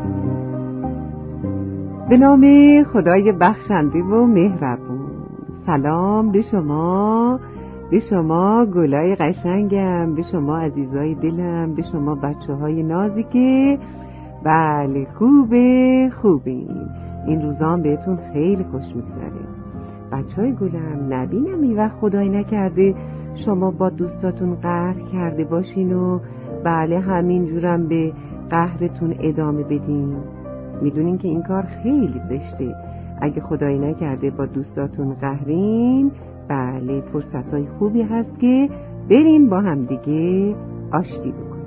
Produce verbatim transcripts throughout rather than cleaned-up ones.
به نام خدای بخشنده و مهربون. سلام به شما، به شما گلای قشنگم، به شما عزیزای دلم، به شما بچه های نازکه. بله خوبه خوبین، این روزان بهتون خیلی خوش میگذره بچه های گلم. نبینم این وقت خدای نکرده شما با دوستاتون قهر کرده باشین و بله همینجورم به قهرتون ادامه بدین. میدونین که این کار خیلی زشته. اگه خدایی نکرده با دوستاتون قهرین، بله فرصتهای خوبی هست که برین با هم دیگه آشتی بکنین.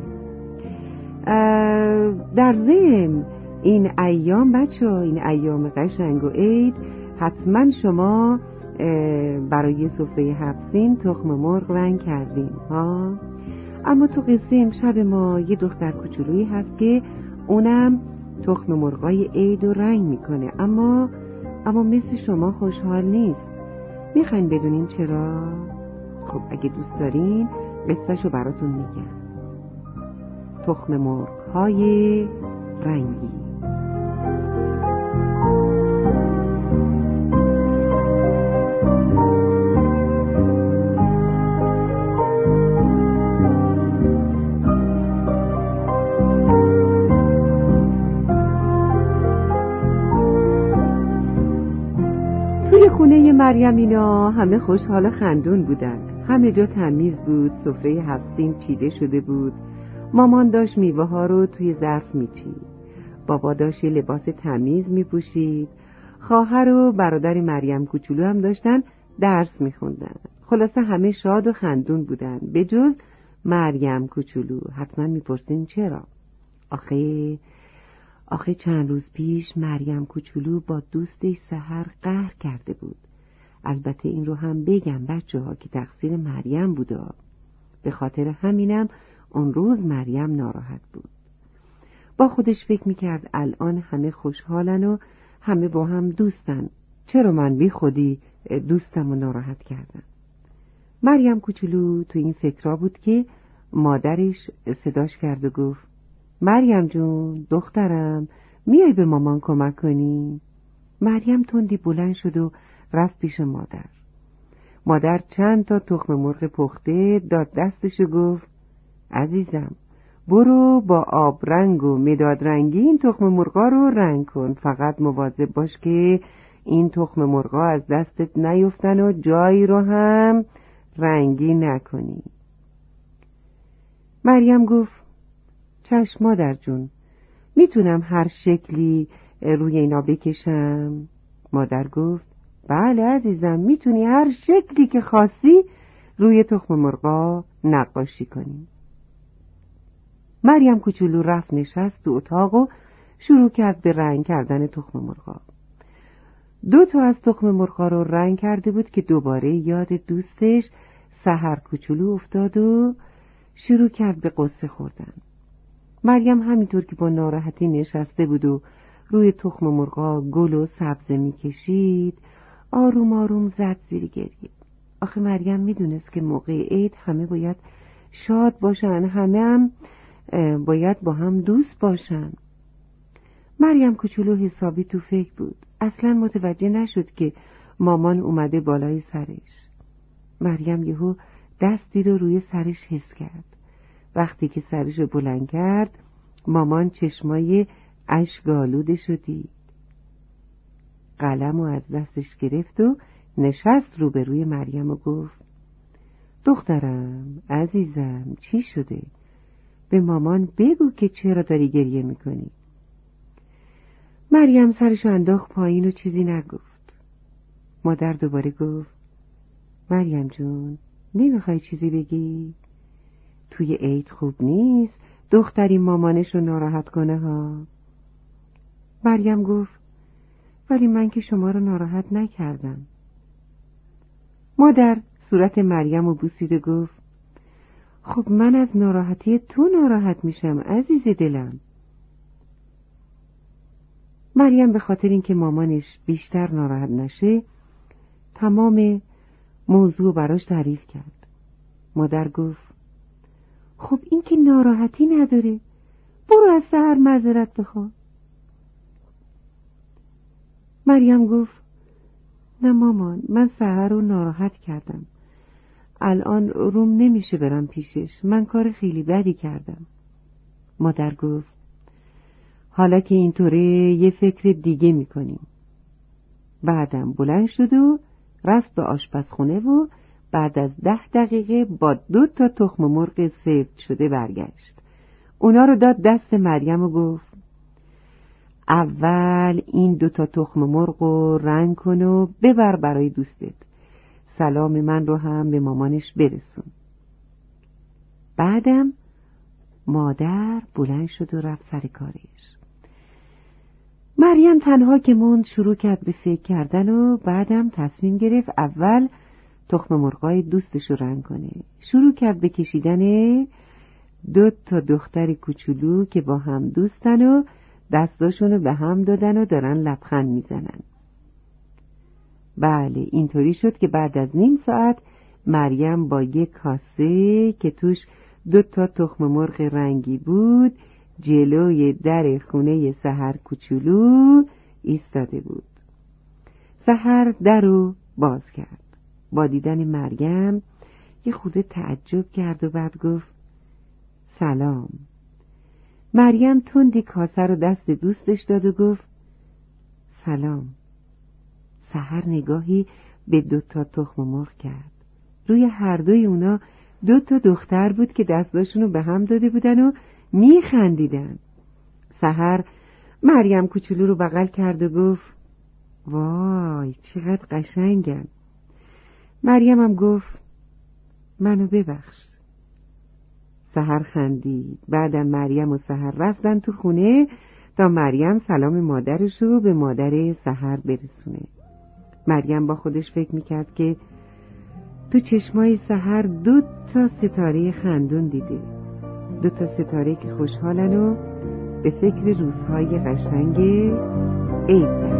در ضمن این ایام بچه ها، این ایام قشنگ و عید، حتما شما برای سفره هفت سین تخم مرغ رنگ کردین ها. اما تو قصه امشب ما یه دختر کوچولویی هست که اونم تخم مرغای عید رو رنگ میکنه، اما اما مثل شما خوشحال نیست. میخواین بدونین چرا؟ خب اگه دوست دارین قصه‌شو براتون میگم. تخم مرغ‌های رنگی. خونه مریم اینا همه خوشحال خندون بودن. همه جا تمیز بود، سفره هفت سین چیده شده بود. مامان داشت میوه ها رو توی ظرف میچید. بابا داشت لباس تمیز میپوشید. خواهر و برادر مریم کوچولو هم داشتن درس میخوندن. خلاصه همه شاد و خندون بودن به جز مریم کوچولو. حتما میپرسین چرا؟ آخه آخه چند روز پیش مریم کوچولو با دوستش سحر قهر کرده بود. البته این رو هم بگم بچه ها که تقصیر مریم بوده. به خاطر همینم اون روز مریم ناراحت بود. با خودش فکر میکرد الان همه خوشحالن و همه با هم دوستن. چرا من بی خودی دوستم رو ناراحت کردم؟ مریم کوچولو تو این فکرها بود که مادرش صداش کرد و گفت مریم جون دخترم، میای به مامان کمک کنی؟ مریم تندی بلند شد و رفت پیش مادر. مادر چند تا تخم مرغ پخته داد دستش و گفت عزیزم برو با آب رنگ و مداد رنگی این تخم مرغا رو رنگ کن. فقط مواظب باش که این تخم مرغا از دستت نیفتن و جایی رو هم رنگی نکنی. مریم گفت چشم مادر جون، میتونم هر شکلی روی اینا بکشم؟ مادر گفت بله عزیزم، میتونی هر شکلی که خواستی روی تخم مرغا نقاشی کنی. مریم کوچولو رفت نشست تو اتاق و شروع کرد به رنگ کردن تخم مرغا. دو تا از تخم مرغا رو رنگ کرده بود که دوباره یاد دوستش سحر کوچولو افتاد و شروع کرد به قصه خوردن. مریم همینطور که با ناراحتی نشسته بود و روی تخم مرغا گل و سبزه میکشید، آروم آروم زد زیر گریه. آخه مریم میدونست که موقع عید همه باید شاد باشن، همه هم باید با هم دوست باشن. مریم کوچولو حسابی تو فکر بود. اصلا متوجه نشد که مامان اومده بالای سرش. مریم یهو دستی رو روی سرش حس کرد. وقتی که سرش رو بلند کرد، مامان چشمای اشک‌آلودش رو دید. قلم رو از دستش گرفت و نشست روبروی مریم و گفت دخترم عزیزم چی شده؟ به مامان بگو که چرا داری گریه میکنی. مریم سرشو انداخت پایین و چیزی نگفت. مادر دوباره گفت مریم جون نمیخوای چیزی بگی؟ توی عید خوب نیست دختری مامانش رو ناراحت کنه ها. مریم گفت ولی من که شما رو ناراحت نکردم. مادر صورت مریم رو بوسید و گفت خب من از ناراحتی تو ناراحت میشم عزیز دلم. مریم به خاطر اینکه مامانش بیشتر ناراحت نشه تمام موضوع براش تعریف کرد. مادر گفت خب این که ناراحتی نداره، برو از سحر معذرت بخوا. مریم گفت نه مامان، من سحر رو ناراحت کردم. الان روم نمیشه برم پیشش. من کار خیلی بدی کردم. مادر گفت حالا که اینطوره یه فکر دیگه میکنیم. بعدم بلند شد و رفت به آشپزخونه و بعد از ده دقیقه با دو تا تخم مرغ سفت شده برگشت. اونا رو داد دست مریم و گفت اول این دو تا تخم مرغ رو رنگ کن و ببر برای دوستت. سلام من رو هم به مامانش برسون. بعدم مادر بلند شد و رفت سر کارش. مریم تنها که موند شروع کرد به فکر کردن و بعدم تصمیم گرفت اول تخم مرغای دوستش رو رنگ کنه. شروع کرد به کشیدن دو تا دختر کوچولو که با هم دوستن و دستاشون رو به هم دادن و دارن لبخند میزنن. بله، اینطوری شد که بعد از نیم ساعت مریم با یک کاسه که توش دو تا تخم مرغ رنگی بود جلوی در خونه سحر کوچولو ایستاده بود. سحر در رو باز کرد. با دیدن مریم یه خورده تعجب کرد و بعد گفت سلام. مریم تندی کاسه رو دست دوستش داد و گفت سلام. سحر نگاهی به دو تا تخم مرغ کرد. روی هر دوی اونا دو تا دختر بود که دستاشونو به هم داده بودن و میخندیدن. سحر مریم کوچولو رو بغل کرد و گفت وای چقدر قشنگن. مریم هم گفت منو ببخش. سحر خندید. بعدم مریم و سحر رفتن تو خونه تا مریم سلام مادرش رو به مادر سحر برسونه. مریم با خودش فکر میکرد که تو چشمای سحر دو تا ستاره خندون دیده. دو تا ستاره که خوشحالن و به فکر روزهای قشنگ عید.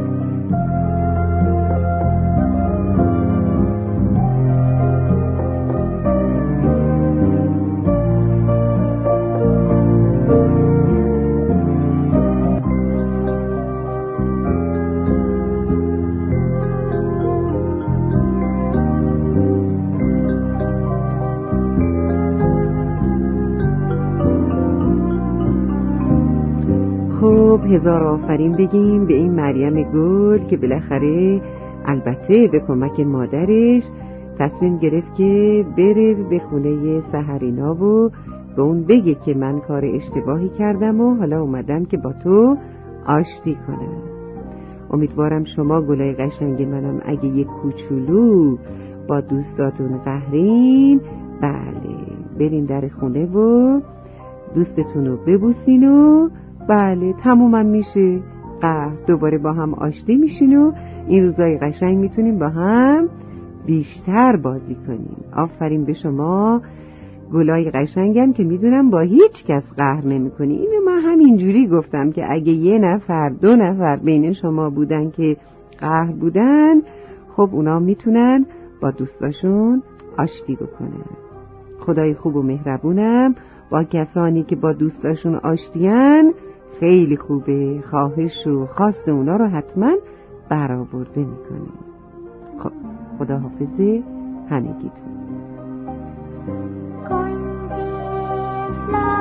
هزار آفرین بگیم به این مریم گل که بالاخره البته به کمک مادرش تصمیم گرفت که بره به خونه سحرینا و به اون بگه که من کار اشتباهی کردم و حالا اومدم که با تو آشتی کنم. امیدوارم شما گلای قشنگ منم اگه یک کوچولو با دوستاتون قهرین بله برین در خونه و دوستتونو ببوسین و بله تمومم میشه. قهر دوباره با هم آشتی میشین و این روزای قشنگ میتونیم با هم بیشتر بازی کنیم. آفرین به شما گلای قشنگم که میدونم با هیچ کس قهر نمی کنی. اینو من همینجوری گفتم که اگه یه نفر دو نفر بین شما بودن که قهر بودن خب اونا میتونن با دوستاشون آشتی بکنن. خدای خوب و مهربونم با کسانی که با دوستاشون آشتیان خیلی خوبه. خواهش و خواست اونا رو حتما برآورده میکنه. خب خدا حافظ همگیتون.